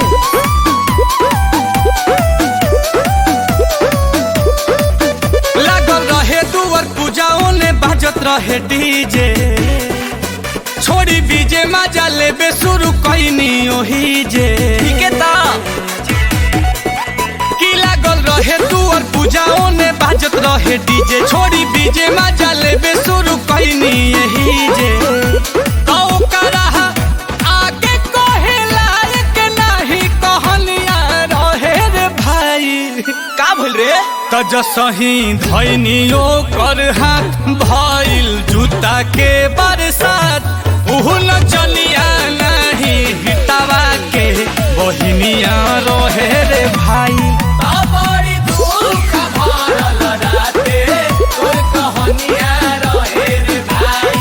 लागल रहे दुआर पूजाओं ने बाजत रहे डीजे, छोड़ी बीजे मजा लेबे शुरू कईनी ओही जे। की लागल रहे दुआर पूजाओं ने बाजत रहे डीजे, छोड़ी बीजे मजा लेबे शुरू कईनी यही जे। आगे कहे लायक नहीं कहनिया रहे रे भाई। का भइल रे? त जसही धैनियो कर हाथ भइल जूता के बरसात, उहु न चलिया नहीं हिटावा के बहिनिया रहे रे भाई। बड़ी दुख भरल राते तोर कहनिया रहे रे भाई।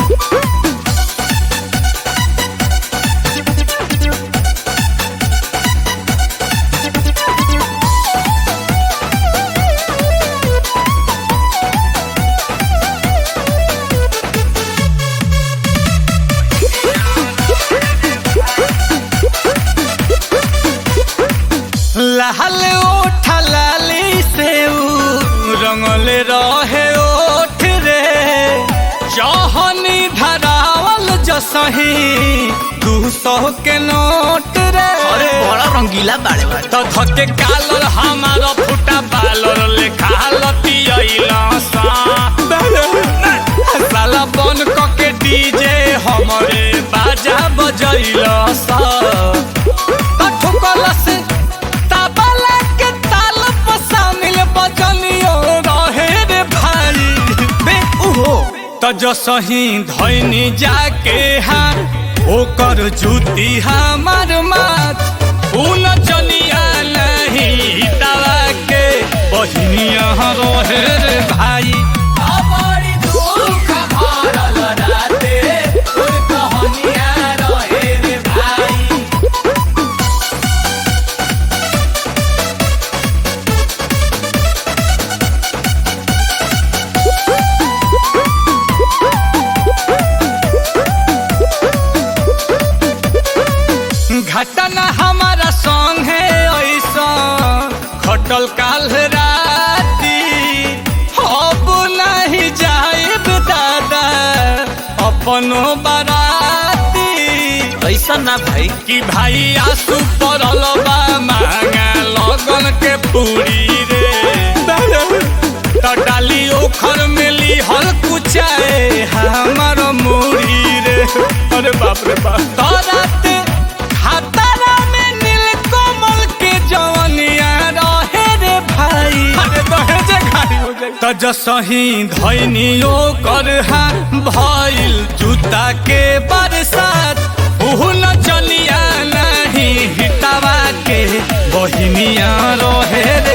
लाल ओठ लाली से रंगले रहे ओठ रे, जहनी धरावल जसही 200 के नोट रे। अरे बड़ा रंगीला बाड़े बा। तो धके कालर हमारा फुटा बालर लेखा लतियला साला बन के डीजे हमरे बाजा बजैला सा। ठुकल से ताबला के ताल पर शामिल बजनियो रहे रे भाई बे उहो। त जसही धैनी जाके हाँ ओकर जूती हमार माथ, उन चनिया नहीं तवा के बहिनिया रहे रे भाई। बड़ी दुख भरल राते तोर कहनिया रहे रे भाई। घटना हमारा संग है ऐसा खटल काल राती, अब नहीं जाइब दादा अपनो बाराती। ऐसा ना भाई कि भाई आंसू पड़ल बा मांगा लगन के पूरी रे। तो डाली ओखर में ली हल कुचाए हमार मुड़ी रे। अरे बाप रे बाप। तो रात हातारा में नील कमल के जवनिया रहे रे भाई। अरे दहेजे खाली हो जाए। त जसही धैनियो कर हाथ भइल जूता के बरसात, उहु न चलिया नहीं हिटावा के बहिनिया रहे रे